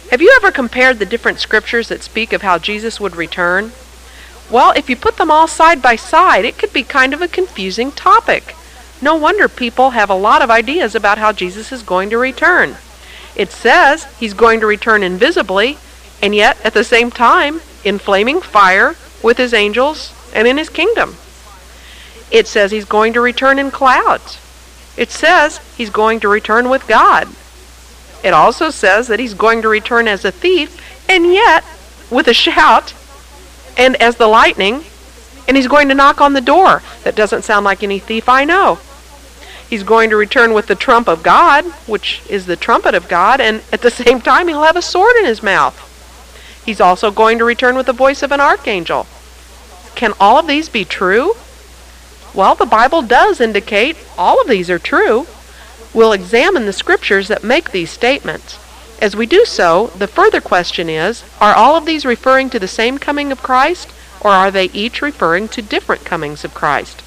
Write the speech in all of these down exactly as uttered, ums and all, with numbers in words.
Have you ever compared the different scriptures that speak of how Jesus would return? Well, if you put them all side by side, it could be kind of a confusing topic. No wonder people have a lot of ideas about how Jesus is going to return. It says he's going to return invisibly, and yet at the same time in flaming fire with his angels and in his kingdom. It says he's going to return in clouds. It says he's going to return with God. It also says that he's going to return as a thief, and yet with a shout and as the lightning, and he's going to knock on the door. That doesn't sound like any thief I know. He's going to return with the trump of God, which is the trumpet of God, and at the same time he'll have a sword in his mouth. He's also going to return with the voice of an archangel. Can all of these be true? Well, the Bible does indicate all of these are true. We'll examine the scriptures that make these statements. As we do so, the further question is, are all of these referring to the same coming of Christ, or are they each referring to different comings of Christ?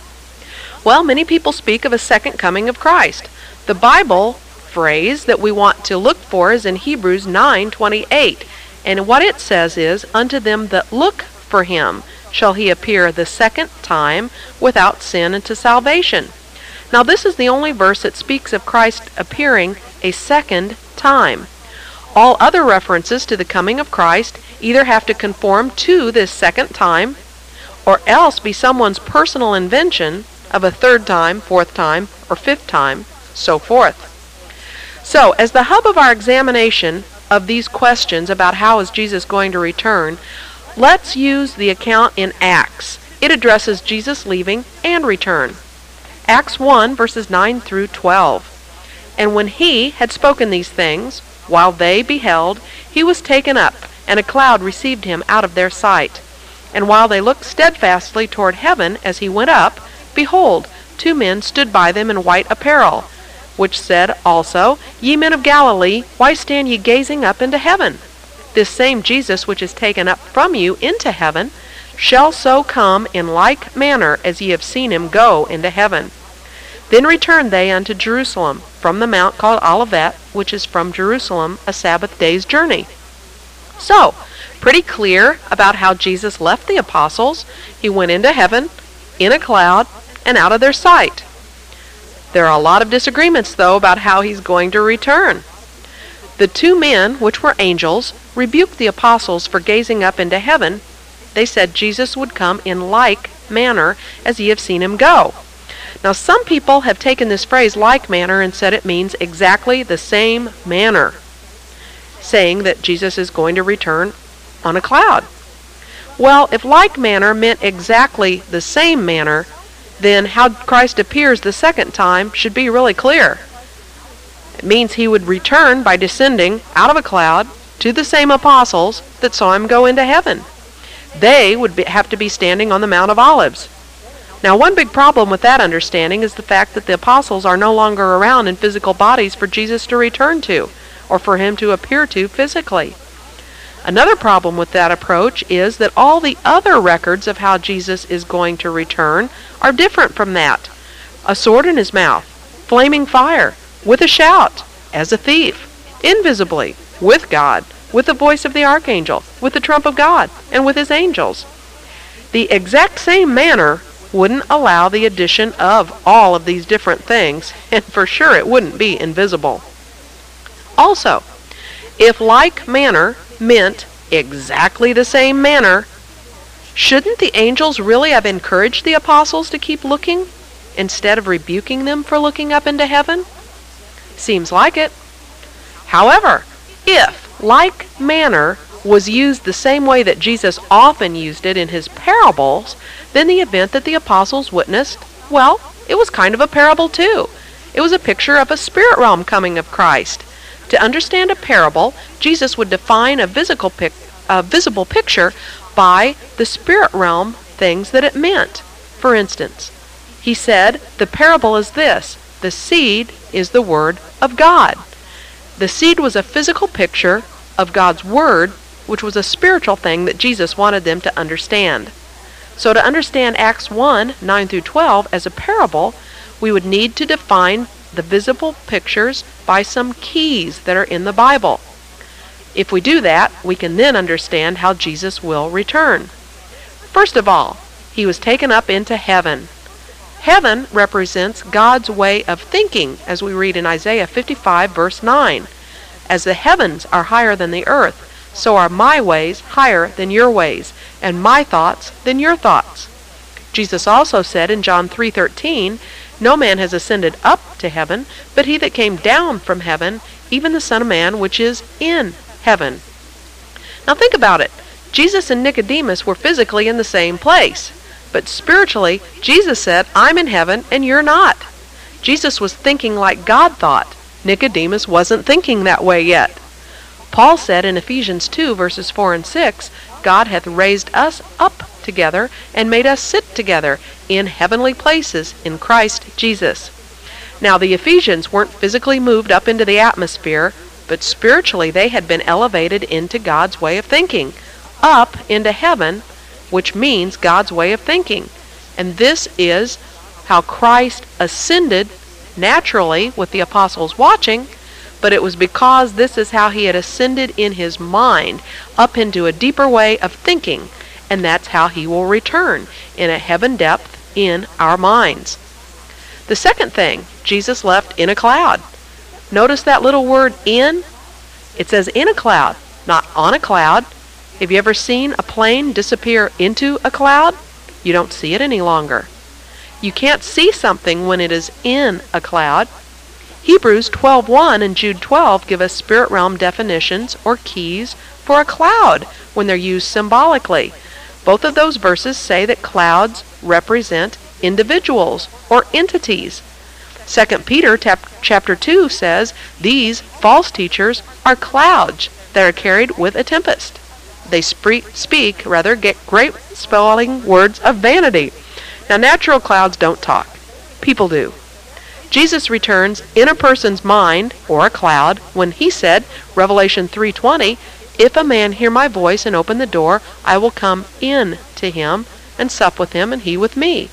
Well, many people speak of a second coming of Christ. The Bible phrase that we want to look for is in Hebrews nine twenty-eight, and what it says is, "Unto them that look for him shall he appear the second time without sin unto salvation." Now this is the only verse that speaks of Christ appearing a second time. All other references to the coming of Christ either have to conform to this second time, or else be someone's personal invention of a third time, fourth time, or fifth time, so forth. So, as the hub of our examination of these questions about how is Jesus going to return, let's use the account in Acts. It addresses Jesus leaving and return. Acts one, verses nine through twelve. "And when he had spoken these things, while they beheld, he was taken up, and a cloud received him out of their sight. And while they looked steadfastly toward heaven as he went up, behold, two men stood by them in white apparel, which said also, Ye men of Galilee, why stand ye gazing up into heaven? This same Jesus which is taken up from you into heaven shall so come in like manner as ye have seen him go into heaven. Then returned they unto Jerusalem from the mount called Olivet, which is from Jerusalem a Sabbath day's journey." So, pretty clear about how Jesus left the apostles. He went into heaven, in a cloud, and out of their sight. There are a lot of disagreements, though, about how he's going to return. The two men, which were angels, rebuked the apostles for gazing up into heaven. They said Jesus would come in like manner as ye have seen him go. Now, some people have taken this phrase like manner and said it means exactly the same manner, saying that Jesus is going to return on a cloud. Well, if like manner meant exactly the same manner, then how Christ appears the second time should be really clear. It means he would return by descending out of a cloud to the same apostles that saw him go into heaven. They would be, have to be standing on the Mount of Olives. Now, one big problem with that understanding is the fact that the apostles are no longer around in physical bodies for Jesus to return to, or for him to appear to physically. Another problem with that approach is that all the other records of how Jesus is going to return are different from that. A sword in his mouth, flaming fire, with a shout, as a thief, invisibly, with God, with the voice of the archangel, with the trump of God, and with his angels. The exact same manner wouldn't allow the addition of all of these different things, and for sure it wouldn't be invisible. Also, if like manner meant exactly the same manner, shouldn't the angels really have encouraged the apostles to keep looking instead of rebuking them for looking up into heaven? Seems like it. However, if like manner was used the same way that Jesus often used it in his parables, then the event that the apostles witnessed, well, it was kind of a parable too. It was a picture of a spirit realm coming of Christ. To understand a parable, Jesus would define a visible, pic- a visible picture by the spirit realm things that it meant. For instance, he said, the parable is this: the seed is the word of God. The seed was a physical picture of God's word, which was a spiritual thing that Jesus wanted them to understand. So to understand Acts one, nine through twelve as a parable, we would need to define the visible pictures by some keys that are in the Bible. If we do that, we can then understand how Jesus will return. First of all, he was taken up into heaven. Heaven represents God's way of thinking, as we read in Isaiah fifty-five, verse nine. As the heavens are higher than the earth, so are my ways higher than your ways, and my thoughts than your thoughts. Jesus also said in John three thirteen, no man has ascended up to heaven, but he that came down from heaven, even the Son of Man which is in heaven. Now think about it. Jesus and Nicodemus were physically in the same place, but spiritually, Jesus said, I'm in heaven and you're not. Jesus was thinking like God thought. Nicodemus wasn't thinking that way yet. Paul said in Ephesians two, verses four and six, God hath raised us up together and made us sit together in heavenly places in Christ Jesus. Now the Ephesians weren't physically moved up into the atmosphere, but spiritually they had been elevated into God's way of thinking, up into heaven, which means God's way of thinking. And this is how Christ ascended naturally with the apostles watching, but it was because this is how he had ascended in his mind up into a deeper way of thinking, and that's how he will return, in a heaven depth in our minds. The second thing, Jesus left in a cloud. Notice that little word in? It says in a cloud, not on a cloud. Have you ever seen a plane disappear into a cloud? You don't see it any longer. You can't see something when it is in a cloud. Hebrews twelve one and Jude twelve give us spirit realm definitions or keys for a cloud when they're used symbolically. Both of those verses say that clouds represent individuals or entities. Second Peter tap, chapter two says these false teachers are clouds that are carried with a tempest. They speak, speak rather get great spelling words of vanity. Now natural clouds don't talk. People do. Jesus returns in a person's mind, or a cloud, when he said, Revelation three twenty, if a man hear my voice and open the door, I will come in to him and sup with him and he with me.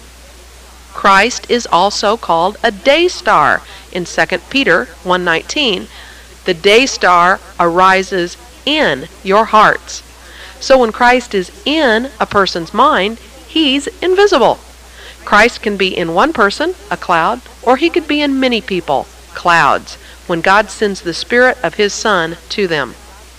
Christ is also called a day star in Second Peter one nineteen. The day star arises in your hearts. So when Christ is in a person's mind, he's invisible. Christ can be in one person, a cloud, or he could be in many people, clouds, when God sends the Spirit of his Son to them.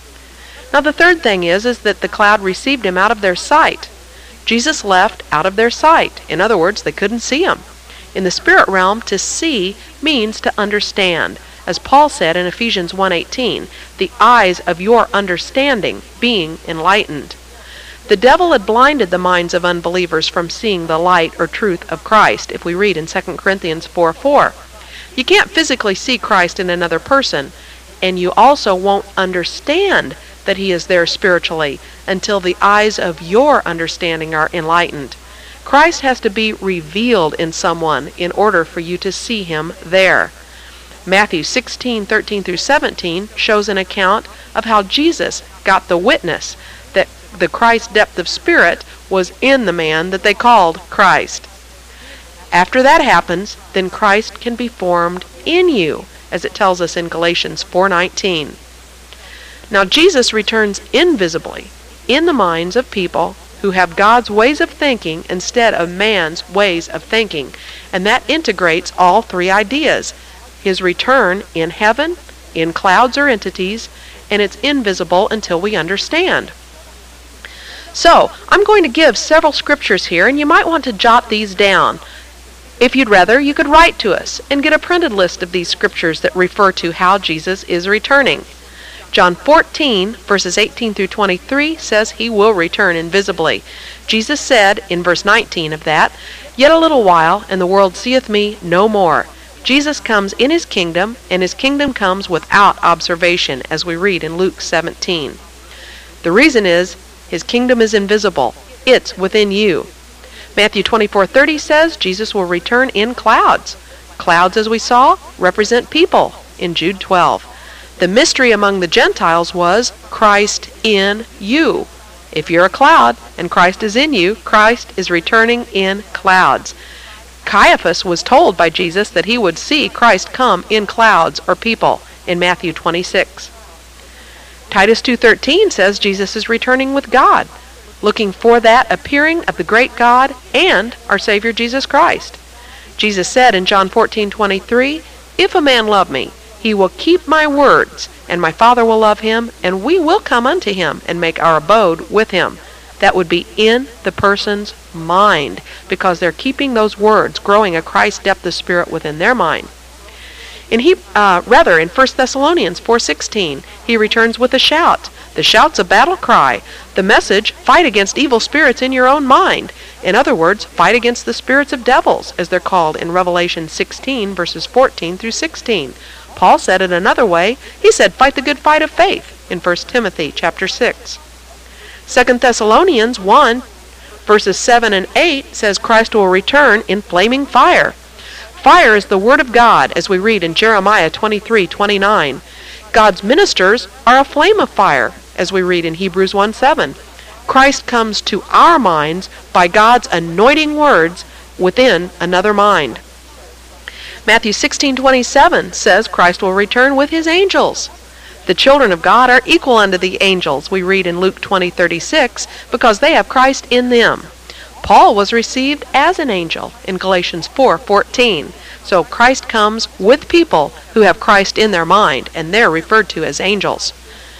Now the third thing is, is that the cloud received him out of their sight. Jesus left out of their sight. In other words, they couldn't see him. In the spirit realm, to see means to understand. As Paul said in Ephesians one eighteen, the eyes of your understanding being enlightened. The devil had blinded the minds of unbelievers from seeing the light or truth of Christ, if we read in Second Corinthians four four. You can't physically see Christ in another person, and you also won't understand that he is there spiritually until the eyes of your understanding are enlightened. Christ has to be revealed in someone in order for you to see him there. Matthew sixteen thirteen through seventeen shows an account of how Jesus got the witness that the Christ depth of spirit was in the man that they called Christ. After that happens, then Christ can be formed in you, as it tells us in Galatians four nineteen. Now Jesus returns invisibly in the minds of people who have God's ways of thinking instead of man's ways of thinking, and that integrates all three ideas. His return in heaven, in clouds or entities, and it's invisible until we understand. So, I'm going to give several scriptures here, and you might want to jot these down. If you'd rather, you could write to us and get a printed list of these scriptures that refer to how Jesus is returning. John fourteen, verses eighteen through twenty-three says he will return invisibly. Jesus said in verse nineteen of that, Yet a little while, and the world seeth me no more. Jesus comes in his kingdom, and his kingdom comes without observation, as we read in Luke seventeen. The reason is, his kingdom is invisible. It's within you. Matthew twenty-four thirty says Jesus will return in clouds. Clouds, as we saw, represent people in Jude twelve. The mystery among the Gentiles was Christ in you. If you're a cloud and Christ is in you, Christ is returning in clouds. Caiaphas was told by Jesus that he would see Christ come in clouds or people in Matthew twenty-six. Titus two thirteen says Jesus is returning with God, looking for that appearing of the great God and our Savior Jesus Christ. Jesus said in John fourteen twenty-three, "If a man love me, he will keep my words, and my Father will love him, and we will come unto him and make our abode with him." That would be in the person's mind, because they're keeping those words, growing a Christ depth of spirit within their mind. In he, uh, rather, in First Thessalonians four sixteen, he returns with a shout. The shout's a battle cry. The message, fight against evil spirits in your own mind. In other words, fight against the spirits of devils, as they're called in Revelation sixteen, verses fourteen through sixteen. Paul said it another way. He said, fight the good fight of faith in First Timothy chapter six. Second Thessalonians one, verses seven and eight says Christ will return in flaming fire. Fire is the word of God, as we read in Jeremiah twenty-three twenty-nine. God's ministers are a flame of fire, as we read in Hebrews one seven. Christ comes to our minds by God's anointing words within another mind. Matthew sixteen twenty-seven says Christ will return with his angels. The children of God are equal unto the angels, we read in Luke twenty thirty-six, because they have Christ in them. Paul was received as an angel in Galatians four fourteen. So Christ comes with people who have Christ in their mind, and they're referred to as angels.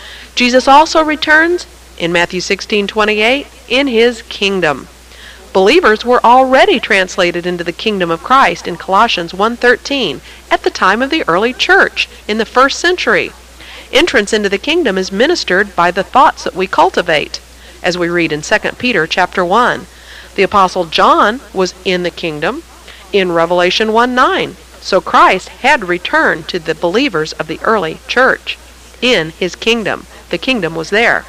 Jesus also returns in Matthew sixteen twenty-eight in his kingdom. Believers were already translated into the kingdom of Christ in Colossians one thirteen at the time of the early church in the first century. Entrance into the kingdom is ministered by the thoughts that we cultivate, as we read in Second Peter chapter one. The Apostle John was in the kingdom in Revelation one nine. So Christ had returned to the believers of the early church in his kingdom. The kingdom was there.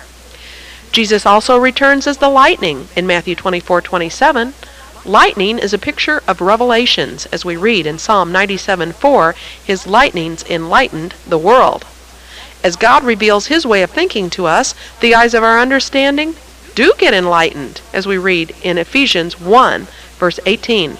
Jesus also returns as the lightning in Matthew twenty-four twenty-seven. Lightning is a picture of revelations, as we read in Psalm ninety-seven four, his lightnings enlightened the world. As God reveals his way of thinking to us, the eyes of our understanding do get enlightened, as we read in Ephesians one, verse eighteen.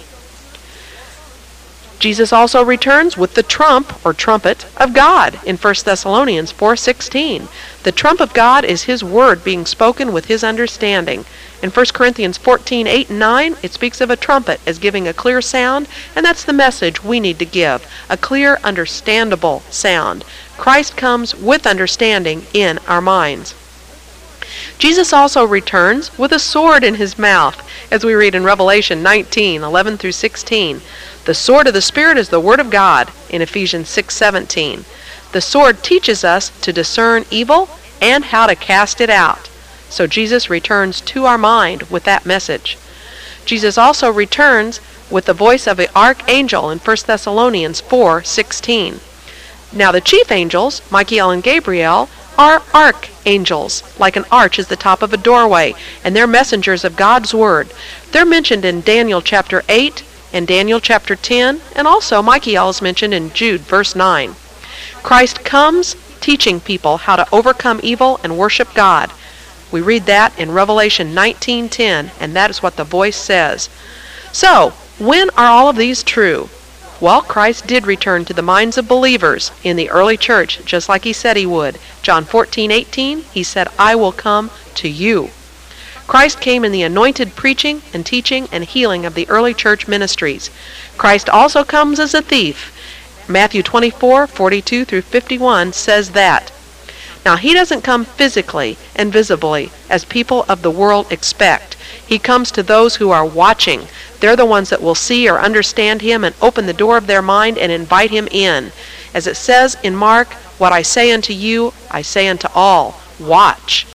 Jesus also returns with the trump, or trumpet, of God in First Thessalonians four sixteen. The trump of God is his word being spoken with his understanding. In First Corinthians fourteen eight and nine, it speaks of a trumpet as giving a clear sound, and that's the message we need to give, a clear, understandable sound. Christ comes with understanding in our minds. Jesus also returns with a sword in his mouth, as we read in Revelation nineteen eleven through sixteen. The sword of the Spirit is the word of God in Ephesians six seventeen. The sword teaches us to discern evil and how to cast it out. So Jesus returns to our mind with that message. Jesus also returns with the voice of the archangel in First Thessalonians four sixteen. Now the chief angels, Michael and Gabriel, are archangels, like an arch is the top of a doorway, and they're messengers of God's word. They're mentioned in Daniel chapter eight and Daniel chapter ten, and also Michael is mentioned in Jude verse nine. Christ comes teaching people how to overcome evil and worship God. We read that in Revelation nineteen ten, and that is what the voice says. So, when are all of these true? Well, Christ did return to the minds of believers in the early church, just like he said he would. John fourteen eighteen, he said, I will come to you. Christ came in the anointed preaching and teaching and healing of the early church ministries. Christ also comes as a thief. Matthew twenty-four forty-two through fifty-one says that. Now, he doesn't come physically and visibly as people of the world expect. He comes to those who are watching. They're the ones that will see or understand him and open the door of their mind and invite him in. As it says in Mark, what I say unto you, I say unto all. Watch.